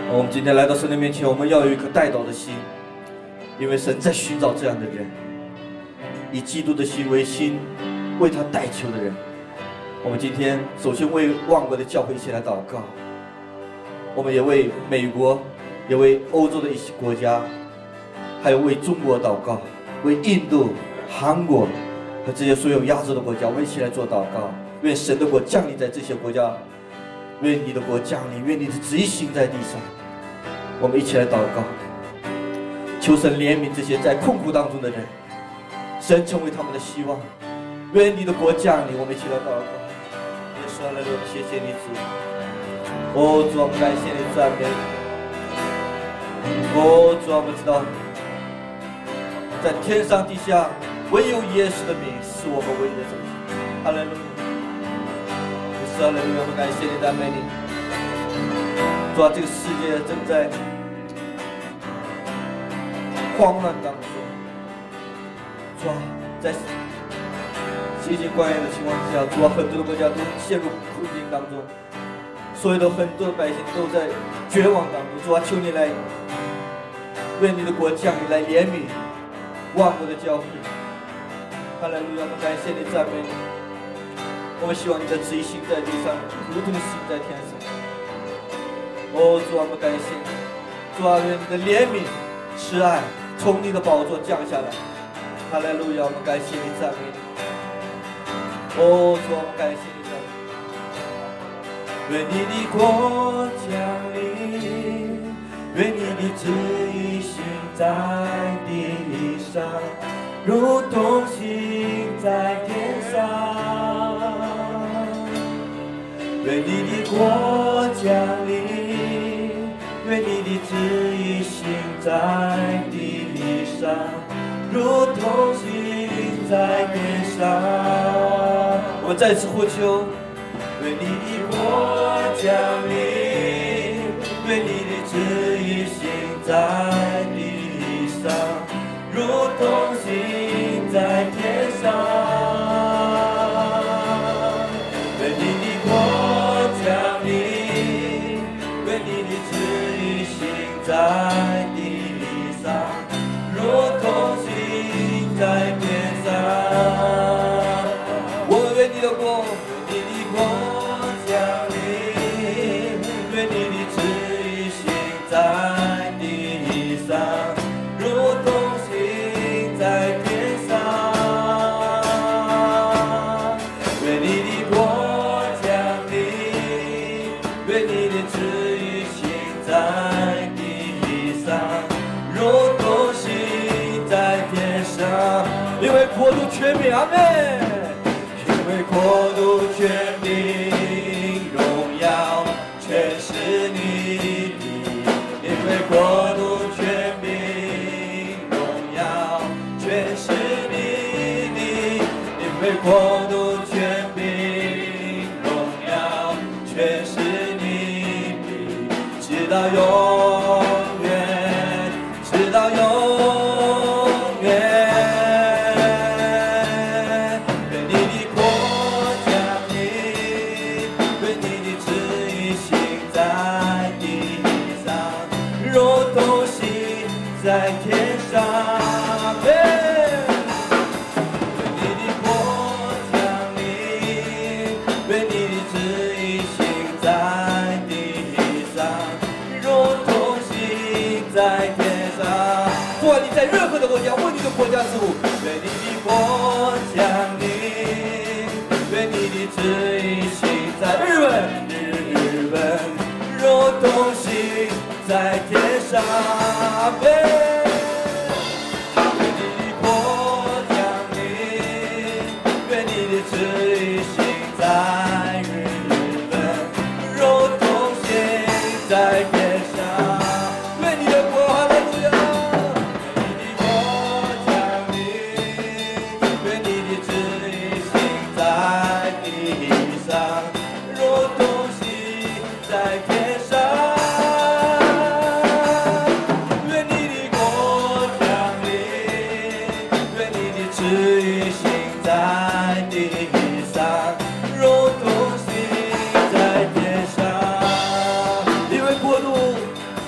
我们今天来到神的面前，我们要有一颗代祷的心，因为神在寻找这样的人，以基督的心为心，为他代求的人。我们今天首先为万国的教会一起来祷告，我们也为美国，也为欧洲的一些国家，还有为中国祷告，为印度、韩国和这些所有亚洲的国家，我们一起来做祷告。愿神的国降临在这些国家，愿你的国降临，愿你的旨意行在地上。我们一起来祷告，求神怜悯这些在困苦当中的人，神成为他们的希望。愿你的国降临，我们一起来祷告。耶稣啊，来，我们谢谢你主。哦，主啊，我们感谢你，赞美你。哦，主啊，我们知道，在天上地下，唯有耶稣的名是我们唯一的中心。哈利路亚。耶稣啊，来，我们感谢你，赞美你。主啊，这个世界正在慌乱当中，主啊，在奇迹关联的情况之下，主啊，很多的国家都陷入困境当中，所有的很多的百姓都在绝望当中。主啊，求你来，愿你的国降临，来怜悯万国的教会。哈利路亚，我们感谢你，赞美你。我们希望你的旨意行在地上，如同行在天上。哦，主啊，我们感谢你。主啊，愿你的怜悯、慈爱从你的宝座降下来。哈利路亚，我们感谢你，赞美你。哦，主啊，我们感谢你，赞美你。愿你的国降临，愿你的旨意行在地上，如同行在天上。愿你的国降临，愿你的旨意行在地上，如同行在天上。我们再次呼求，愿你的国降临，愿你的旨意行在地上，如同行在天上。愿你的国降临，愿你的旨意行在地上，如同行在天上。我愿你的国，愿你的国降临，愿你的旨意行在地上，如同行在天上。愿你的国降临，愿你的旨意行在地上，如同行在天上。因为国度全民，阿们。因为国度全民，荣耀全是你的。因为国度全民，荣耀全是你的。因为国度全民，荣耀全是你的，直到永远，直到永远。在天上，愿你的国降临，愿你的旨意行在地上，如同行在天上。不管你在任何的国家，为你的国家事务，愿你的国降临，愿你的旨意行在日本，如同行在天上。在天上，愿你的国，哈利路亚！愿你的国降临，愿你的旨意行在地上，如同行在天上。愿你的国降临，愿你的旨意行在地上，如同行在天上。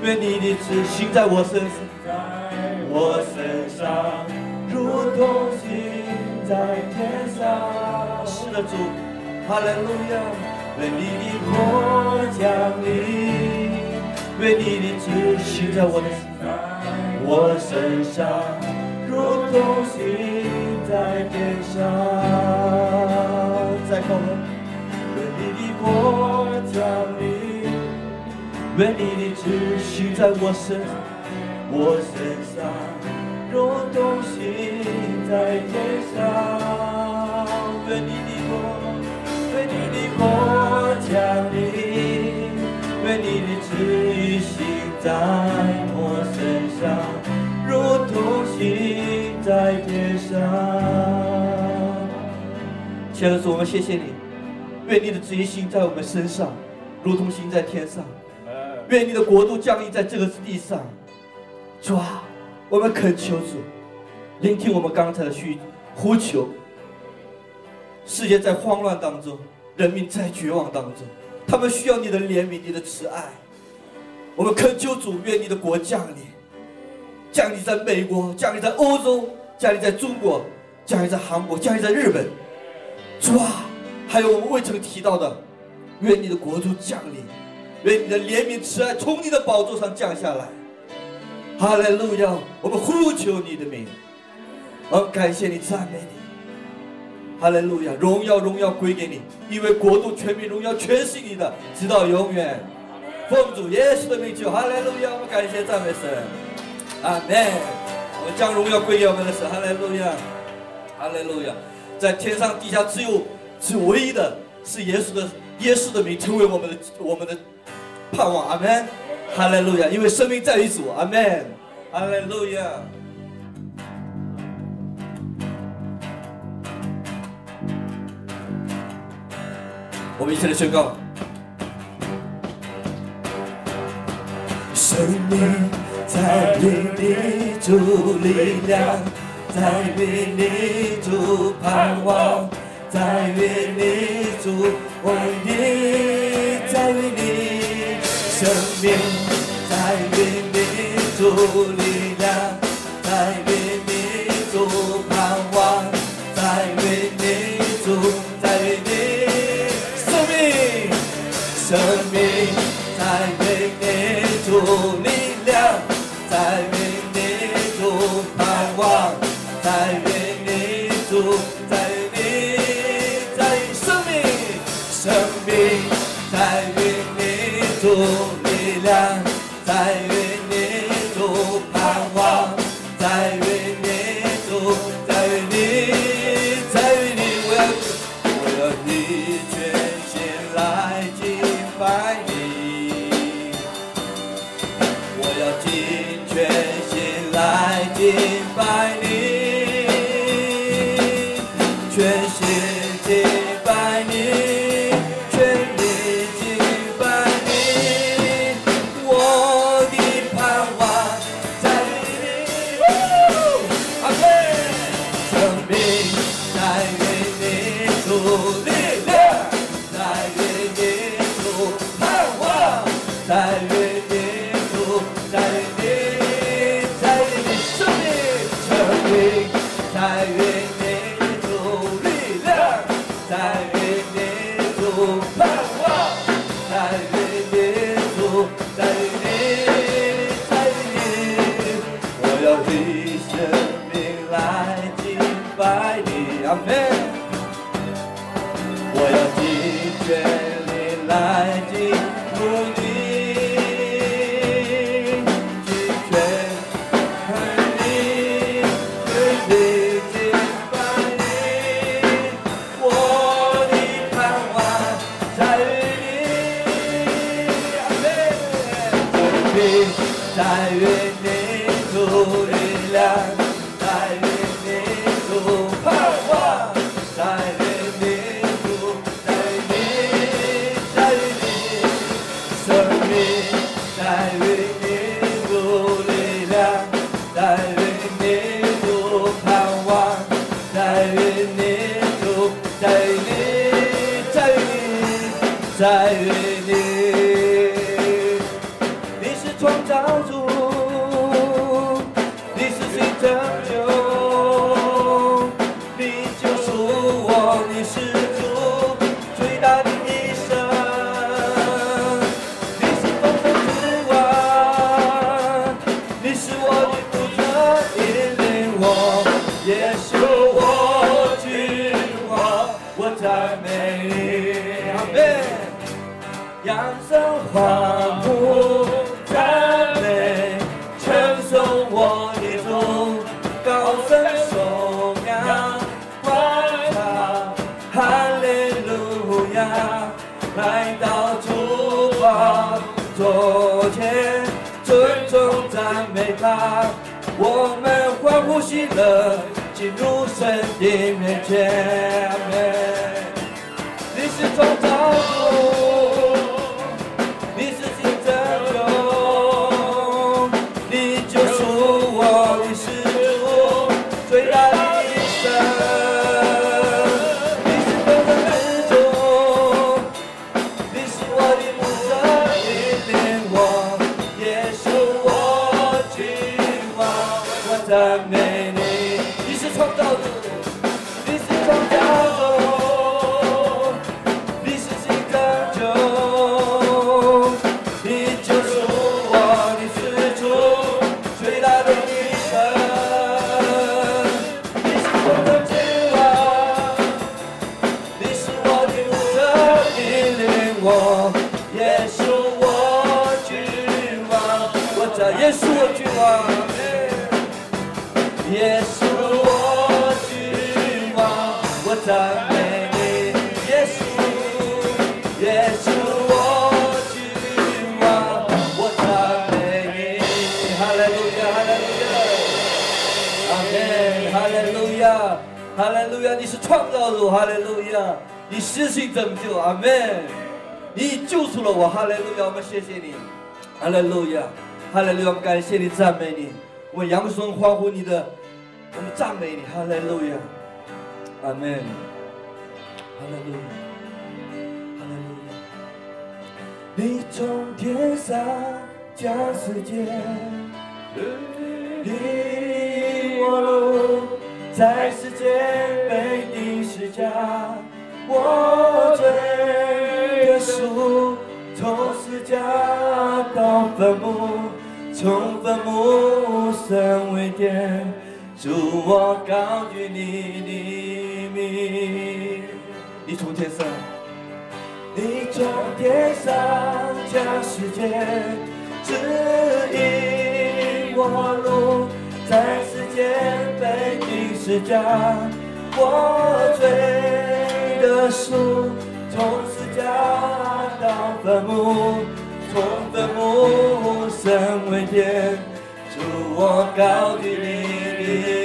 愿你的旨行在我身上，如同行在天上。是的，主，哈利路亚！愿你的国降临，愿你的旨行在我身上，如同行在天上。再口哼，愿你的国降临，愿你的旨行在我身上，如同行在天上。愿你的国降临，愿你的旨意行在我身上，如同行在天上。亲爱的主，我们谢谢你，愿你的旨意行在我们身上，如同行在天上。愿你的国度降临在这个地上。主啊，我们恳求主聆听我们刚才的呼求。世界在慌乱当中，人民在绝望当中，他们需要你的怜悯，你的慈爱。我们恳求主，愿你的国降临，降临在美国，降临在欧洲，降临在中国，降临在韩国，降临在日本。主啊，还有我们未曾提到的，愿你的国度降临，愿你的怜悯慈爱从你的宝座上降下来。哈利路亚！我们呼求你的名，我们感谢你，赞美你。哈利路亚！荣耀归给你，因为国度、权柄、荣耀全是你的，直到永远。奉主耶稣的名求，哈利路亚！我们感谢赞美神，阿门。我们将荣耀归给我们的神，哈利路亚，哈利路亚！在天上地下只唯一的是耶稣的名成为我们的盼望，阿门。哈利路亚！因为生命在于主，阿门。哈利路亚！我们一起来宣告：生命在于你主力量，在于你主盼望，在于你主稳定，在于你生命，在于你主力量，在于你主盼望，在于你主，在于你生命，在于你主力量，在于你主盼望，在于你主，在于生命，生命在于你主力量，在于你主盼望，在于你主，在于你，我要你全心来拜你，我要尽全心来敬拜你，全心敬拜你，全力敬拜你，我的盼望在于你，阿门。生命在于你主力量，在于你盼望，在于你主，在于你生命，在于你主力量，在于你主盼望，在于你主，在于你，我要以生命来敬拜你，阿门。我要尽全力来敬拜你，尽全力，全力敬拜你，我的盼望在于你，阿门。生命在于你主力量，在于你主盼望，在于你主，在于你，生命在于你主力量，在于你主盼望，在于你主，在于你，在于你，你是创造阿门。扬声欢呼赞美，称颂我的主，高声颂扬欢唱，哈利路亚，来到主宝座前，尊重赞美他，我们欢呼喜乐，进入神的面前。阿门。你是创造主，你是新拯救，你救赎我的始祖，最大的神。你是我的始祖，你是我的牧者，引领我，耶稣我君王，我赞美你。你是创造主，你是创造主。耶稣我君王，耶稣我君王，我赞美你，耶稣，耶稣我君王，我赞美你，哈利路亚，哈利路亚，阿门，哈利路亚，哈利路亚，你是创造主，哈利路亚，你实行拯救，阿门，你救赎了我，哈利路亚，我们谢谢你，哈利路亚。哈利路亚，我们感谢你，赞美你，我们扬声欢呼你的，我们赞美你，哈利路亚，阿门，哈利路亚，哈利路亚。你从天上将世界你我路，在世间被钉十架，我罪的赎。从十架到坟墓，从坟墓升为天，主我高举你的名。你从天上，你从天上将世界指引我路，在世间被钉十架，我罪的赎。从十架到坟墓，从坟墓升为天，主我高举你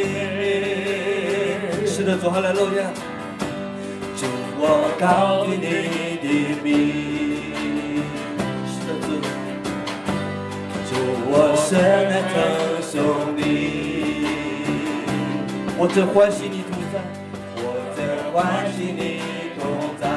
的名。是的，主哈利路亚，主我高举你的名。是的，主，主我深爱称颂你，我真欢喜你同在，我真欢喜你同在。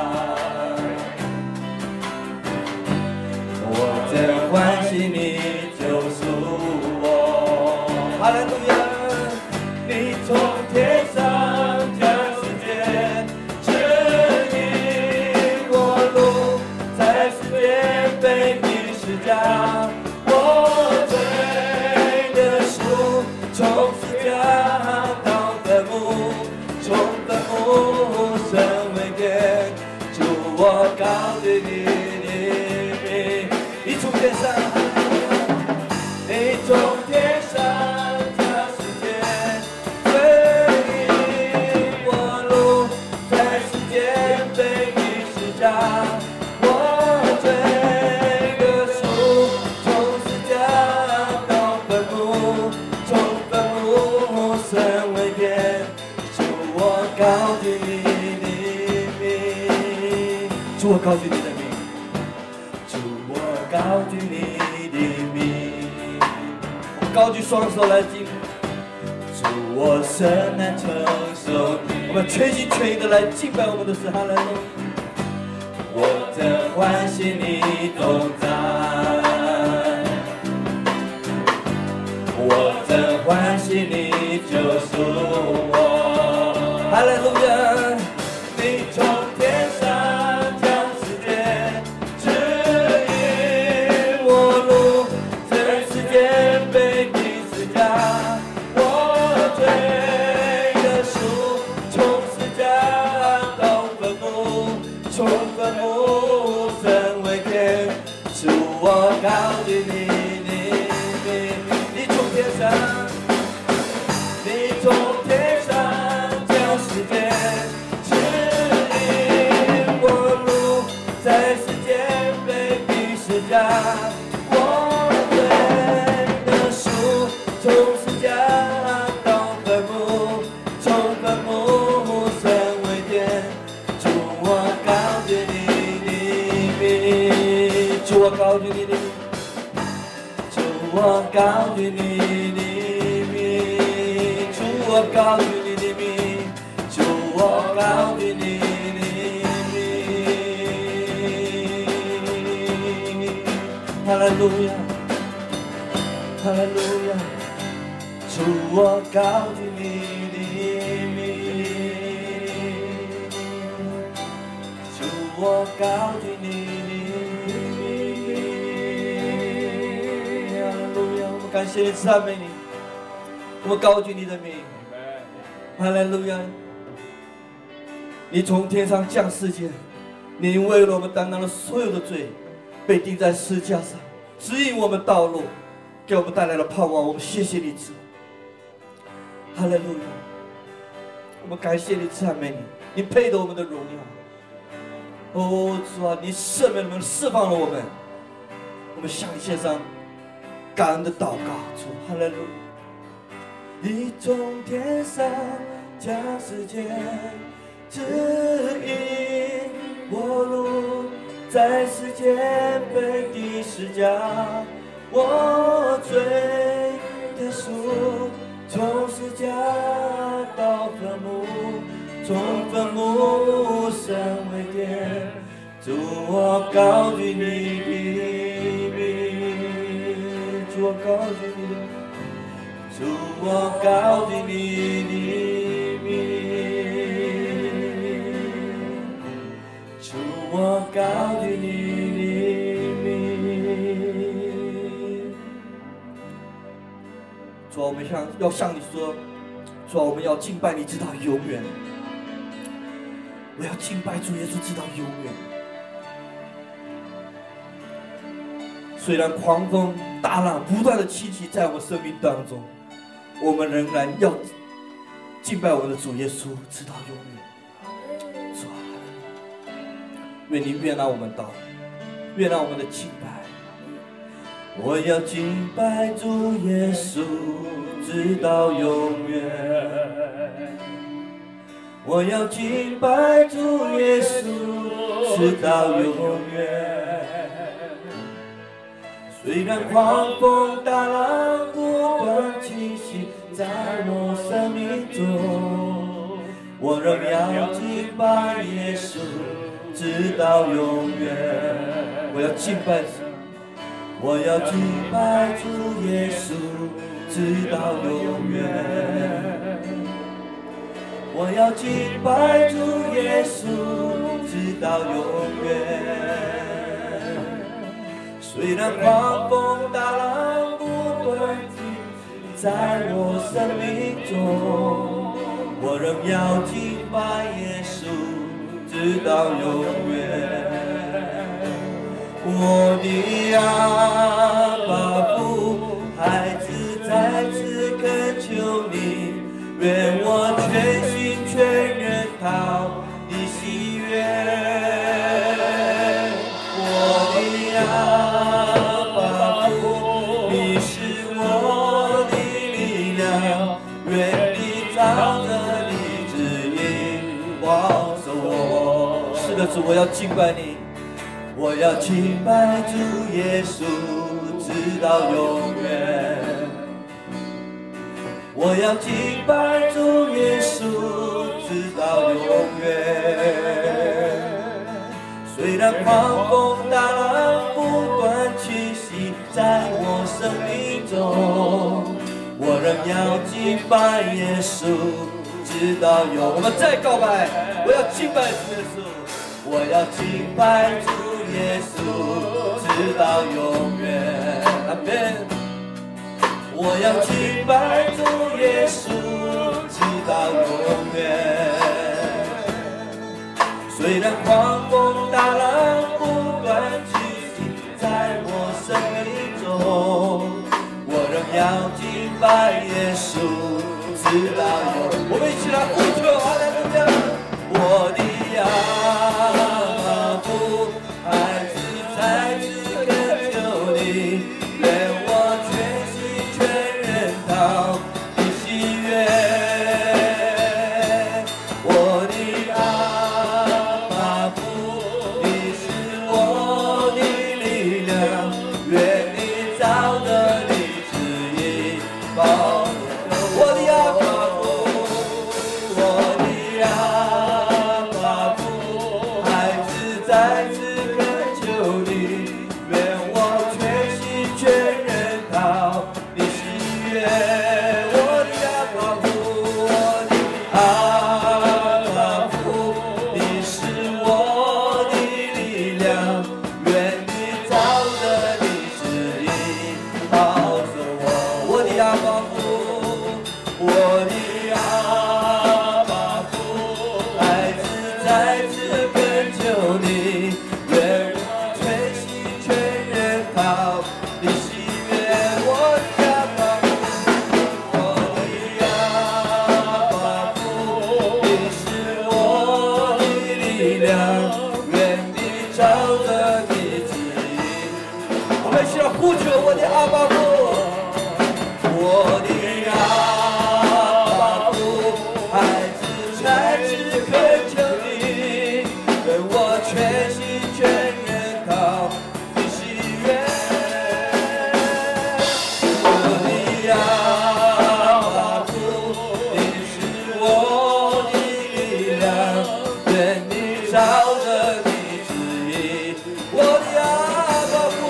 真欢喜你救赎我，哈利路亚！你从天上将世界指引我路，在世间被钉十架，我罪的赎，从十架到坟墓，从坟墓升为天，主我高举你。从天上，你从天上将世界指引我路，在世间被钉十架，我罪的赎，从十架到坟墓，从坟墓升为天，主我高举你的名，主我高举你的名。高举你的名，我高举双手来敬，主我深爱承受，我们全心全意的来敬拜我们的神，哈利路亚。我真欢喜你同在，我真欢喜你救赎我，哈利路亚。你从天上将世界指引我路，在世间被钉十架，我罪的赎，从十架到坟墓， 从坟墓升为天。主，我高举你的名，你从天上，你从天上将世界指引我路，在世间被逼十架。高举你的名，主我高举你的名，主我高举你的名，主我高举你的名。哈利路亚，哈利路亚，主我高举你的名，主我高举你的名。感谢你，赞美你，我们高举你的名，哈利路亚！你从天上降世界，你为了我们担当了所有的罪，被钉在十字架上，指引我们道路，给我们带来了盼望。我们谢谢你，主，哈利路亚！我们感谢你，赞美你，你配得我们的荣耀。哦，主啊，你赦免我们，释放了我们，我们向你献上感恩的祷告，主，哈利路亚！你从天上将世界指引我路，在世间被钉十架，我罪的赎，从十架到坟墓，从坟墓升为天，主，我高举你的名，主，我高举你的名，主，我高举你的名，主，我高举你的名。主啊，我们要向你说，主啊，我们要敬拜你直到永远。我要敬拜主耶稣直到永远。虽然狂风大浪不断的侵袭在我们生命当中，我们仍然要敬拜我们的主耶稣直到永远。主啊，愿你悦纳我们祷，悦纳我们的敬拜。我要敬拜主耶稣直到永远，我要敬拜主耶稣直到永远。虽然狂风大浪不断侵袭在我生命中，我仍要敬拜耶稣直到永远。我要敬拜主，我要敬拜主耶稣直到永远。我要敬拜主耶稣直到永远。虽然狂风大浪不断在我生命中，我仍要敬拜耶稣直到永远。我的阿爸父，孩子在此恳求你，愿我全心全人讨你喜悦。我的阿爸父，你是我的力量，愿你照着你旨意保守我。是的，主，我要敬拜你，我要敬拜主耶稣直到永远。我要敬拜主耶稣直到永远。虽然狂风大浪不断侵袭在我生命中，我仍要敬拜耶稣直到永远。我们再告白，我要敬拜主耶稣，我要敬拜主耶稣直到永远。阿们。我要敬拜主耶稣直到永远。虽然狂风稣，直到永远。我们一起来呼求，哈利路亚！我的阿父，孩子在此恳求你，愿我全心全人讨你喜悦。我的阿父，你是我的力量，愿你照着你旨意保守我的阿父，我的阿父，孩子在此恳求你，愿我全心全人讨你喜悦。我的阿父，我的阿父，你是我的力量，愿你照着你旨意保守我。我的阿父，我的阿父，孩子在此恳求你，愿我全心全人讨你喜悦。我的阿父，我的阿父，你是我的力量，愿你照着你旨意。我们需要呼求我的阿爸父，我的阿父，孩子在此恳求你，愿我全心全人讨你喜悦。我的阿父，你是我的力量，愿你照着你旨意。我的阿父，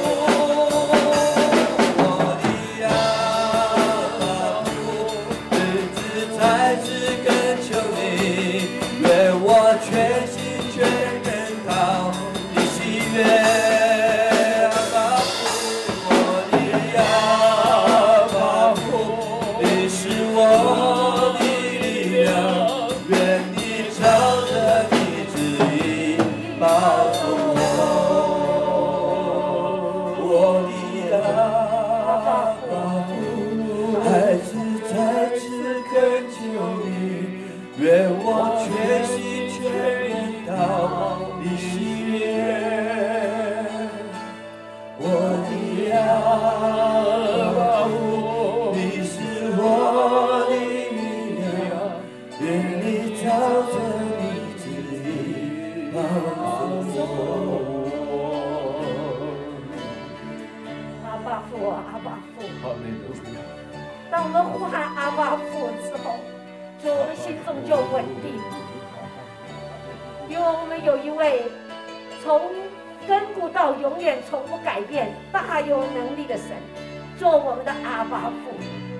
我的阿父，日子在此恳求你，愿我全心全人讨你喜悦。阿父，我的阿父，你是我的力量，愿你照着你旨意保守我。我的阿父，孩子在此恳求你，愿我全心全人讨你喜悦。我的阿父，你是我的力量，愿你照着你旨意保守我。 阿爸父，阿爸父。当我们呼喊阿爸父之后，主，我们心中就稳定，因为我们有一位从亘古到永远从不改变、大有能力的神，做我们的阿爸父。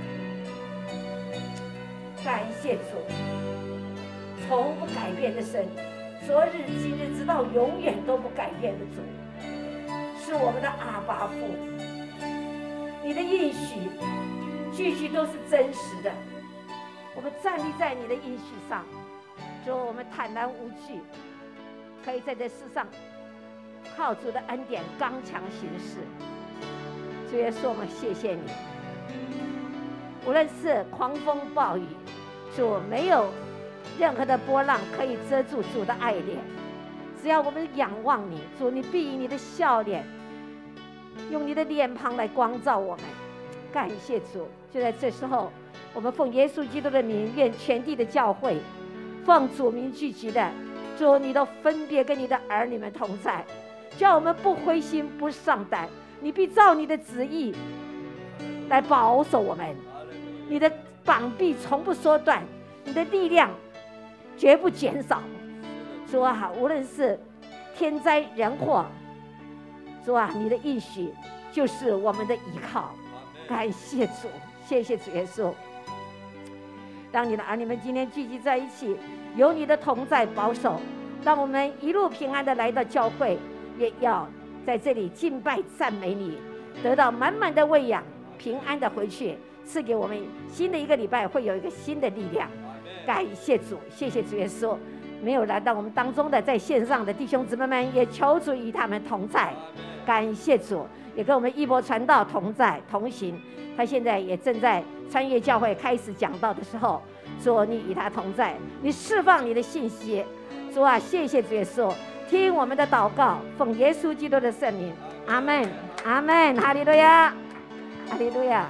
感谢主，从不改变的神，昨日、今日直到永远都不改变的主，是我们的阿爸父。你的应许句句都是真实的，我们站立在你的应许上，主，我们坦然无惧，可以在这世上靠主的恩典刚强行事。主耶稣，我们谢谢你。无论是狂风暴雨，主，没有任何的波浪可以遮住主的爱脸。只要我们仰望你，主，你必以你的笑脸，用你的脸庞来光照我们。感谢主！就在这时候，我们奉耶稣基督的名，愿全地的教会奉主名聚集的主，你都分别跟你的儿女们同在，叫我们不灰心不丧胆，你必照你的旨意来保守我们。你的膀臂从不缩短，你的力量绝不减少。主啊，无论是天灾人祸，主啊，你的应许就是我们的依靠。感谢主，谢谢主耶稣。当你的儿女们今天聚集在一起，有你的同在保守，当我们一路平安的来到教会，也要在这里敬拜赞美你，得到满满的喂养，平安的回去，赐给我们新的一个礼拜会有一个新的力量。感谢主，谢谢主耶稣。 没有来到我们当中的在线上的弟兄姊妹们，也求主与他们同在。感谢主，也跟我们一波传道同在同行。他现在也正在穿越教会开始讲道的时候，主你与他同在，你释放你的信息。主啊，谢谢主耶稣，听我们的祷告，奉耶稣基督的圣名，阿门，阿门，哈利路亚，哈利路亚。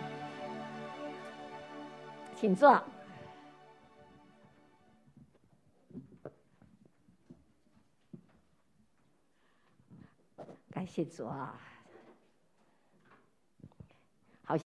请坐。感谢主啊！